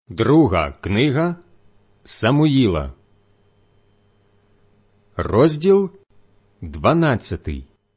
Друга книга Самуїла, розділ 12.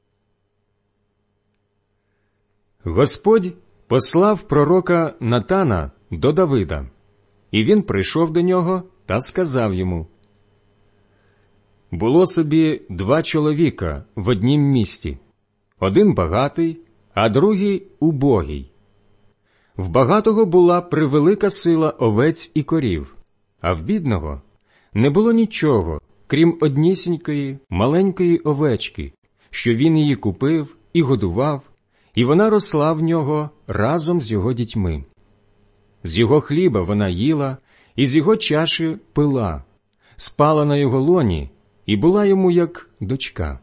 Господь послав пророка Натана до Давида, і він прийшов до нього та сказав йому: «Було собі два чоловіка в однім місті, один багатий, а другий убогий. В багатого була превелика сила овець і корів, а в бідного не було нічого, крім однісінької маленької овечки, що він її купив і годував, і вона росла в нього разом з його дітьми. З його хліба вона їла, і з його чаші пила, спала на його лоні і була йому як дочка.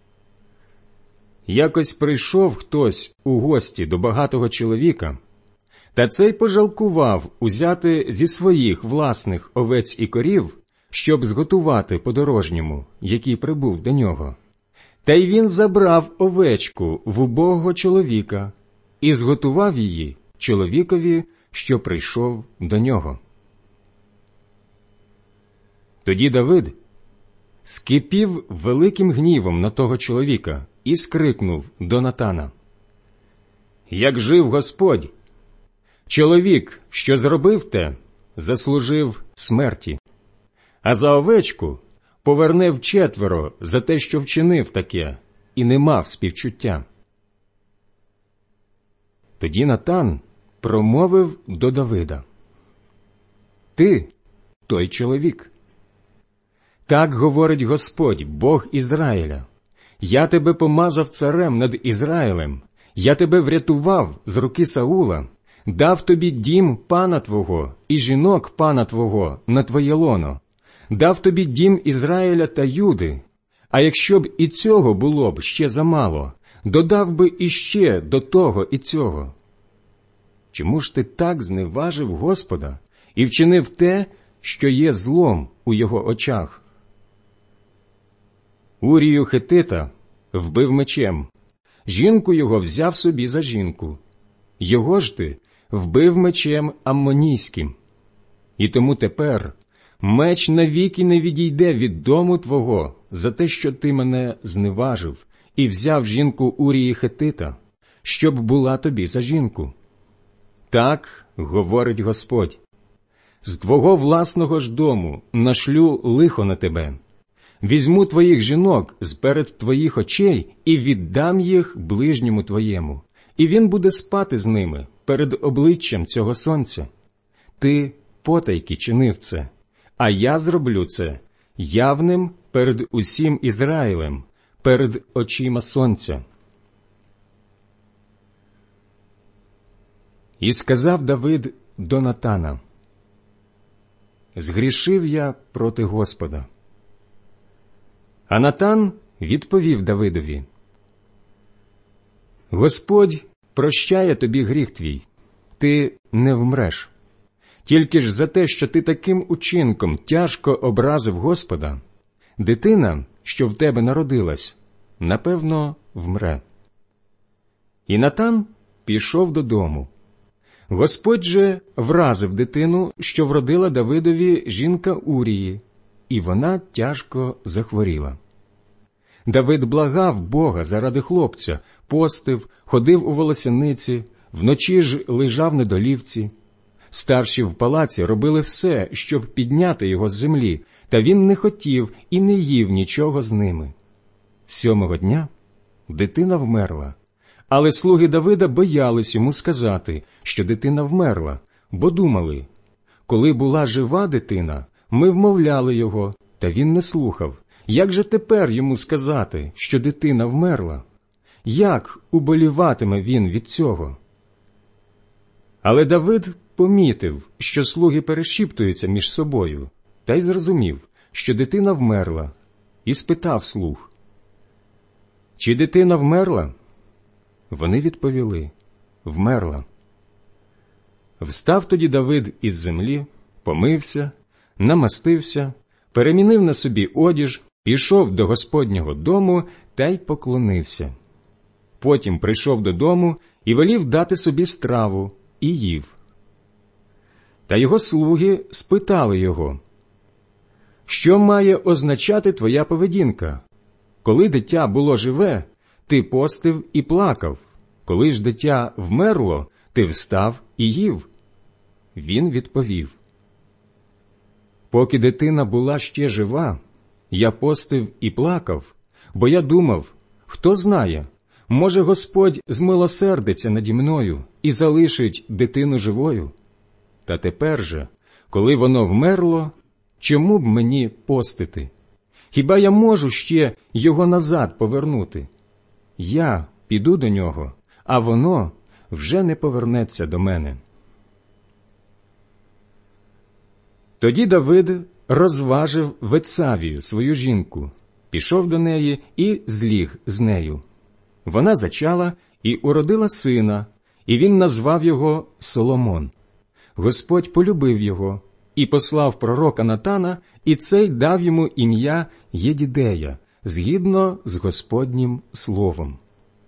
Якось прийшов хтось у гості до багатого чоловіка, та цей пожалкував узяти зі своїх власних овець і корів, щоб зготувати подорожньому, який прибув до нього. Та й він забрав овечку в убогого чоловіка і зготував її чоловікові, що прийшов до нього. Тоді Давид скипів великим гнівом на того чоловіка і скрикнув до Натана: «Як жив Господь! Чоловік, що зробив те, заслужив смерті, а за овечку поверне вчетверо за те, що вчинив таке, і не мав співчуття». Тоді Натан промовив до Давида: «Ти той чоловік. Так говорить Господь, Бог Ізраїля: я тебе помазав царем над Ізраїлем, я тебе врятував з руки Саула, дав тобі дім пана твого і жінок пана твого на твоє лоно, дав тобі дім Ізраїля та Юди, а якщо б і цього було б ще замало, додав би іще до того і цього. Чому ж ти так зневажив Господа і вчинив те, що є злом у його очах? Урію Хетита вбив мечем, жінку його взяв собі за жінку. Його ж ти вбив мечем аммонійським. І тому тепер меч навіки не відійде від дому твого за те, що ти мене зневажив і взяв жінку Урії Хетита, щоб була тобі за жінку. Так говорить Господь: з твого власного ж дому нашлю лихо на тебе. Візьму твоїх жінок з-перед твоїх очей і віддам їх ближньому твоєму, і він буде спати з ними перед обличчям цього сонця. Ти потайки чинив це, а я зроблю це явним перед усім Ізраїлем, перед очима сонця». І сказав Давид до Натана: «Згрішив я проти Господа». А Натан відповів Давидові: «Господь прощає тобі гріх твій, ти не вмреш. Тільки ж за те, що ти таким учинком тяжко образив Господа, дитина, що в тебе народилась, напевно, вмре». І Натан пішов додому. Господь же вразив дитину, що вродила Давидові жінка Урії, і вона тяжко захворіла. Давид благав Бога заради хлопця, постив, ходив у волосяниці, вночі ж лежав на долівці. Старші в палаці робили все, щоб підняти його з землі, та він не хотів і не їв нічого з ними. 7-го дня дитина вмерла, але слуги Давида боялись йому сказати, що дитина вмерла, бо думали: коли була жива дитина, ми вмовляли його, та він не слухав. Як же тепер йому сказати, що дитина вмерла? Як уболіватиме він від цього? Але Давид помітив, що слуги перешіптуються між собою, та й зрозумів, що дитина вмерла, і спитав слуг: «Чи дитина вмерла?» Вони відповіли: «Вмерла». Встав тоді Давид із землі, помився, намастився, перемінив на собі одіж, пішов до Господнього дому та й поклонився. Потім прийшов додому і велів дати собі страву, і їв. Та його слуги спитали його: «Що має означати твоя поведінка? Коли дитя було живе, ти постив і плакав. Коли ж дитя вмерло, ти встав і їв». Він відповів: «Поки дитина була ще жива, я постив і плакав, бо я думав, хто знає, може Господь змилосердиться наді мною і залишить дитину живою. Та тепер же, коли воно вмерло, чому б мені постити? Хіба я можу ще його назад повернути? Я піду до нього, а воно вже не повернеться до мене». Тоді Давид розважив Вецавію, свою жінку, пішов до неї і зліг з нею. Вона зачала і уродила сина, і він назвав його Соломон. Господь полюбив його і послав пророка Натана, і цей дав йому ім'я Єдідея, згідно з Господнім словом.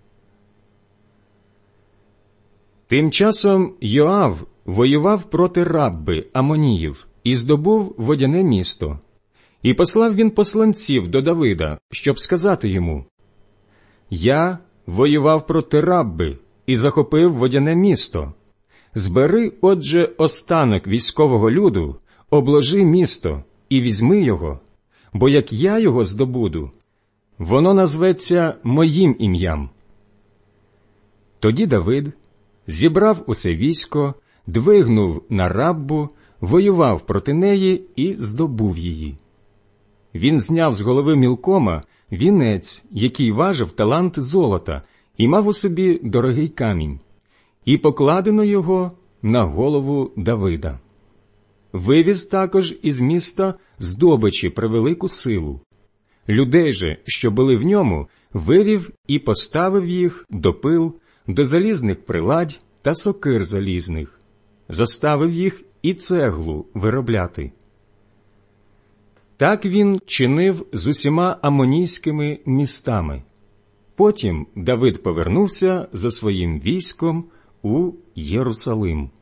Тим часом Йоав воював проти Рабби Амоніїв і здобув водяне місто. І послав він посланців до Давида, щоб сказати йому: «Я воював проти Рабби і захопив водяне місто. Збери, отже, останок військового люду, обложи місто і візьми його, бо як я його здобуду, воно назветься моїм ім'ям». Тоді Давид зібрав усе військо, двигнув на Раббу, воював проти неї і здобув її. Він зняв з голови Мілкома вінець, який важив талант золота, і мав у собі дорогий камінь, і покладено його на голову Давида. Вивіз також із міста здобичі превелику силу. Людей же, що були в ньому, вивів і поставив їх до пил, до залізних приладь та сокир залізних. Заставив їх і цеглу виробляти. Так він чинив з усіма амонійськими містами. Потім Давид повернувся за своїм військом у Єрусалим.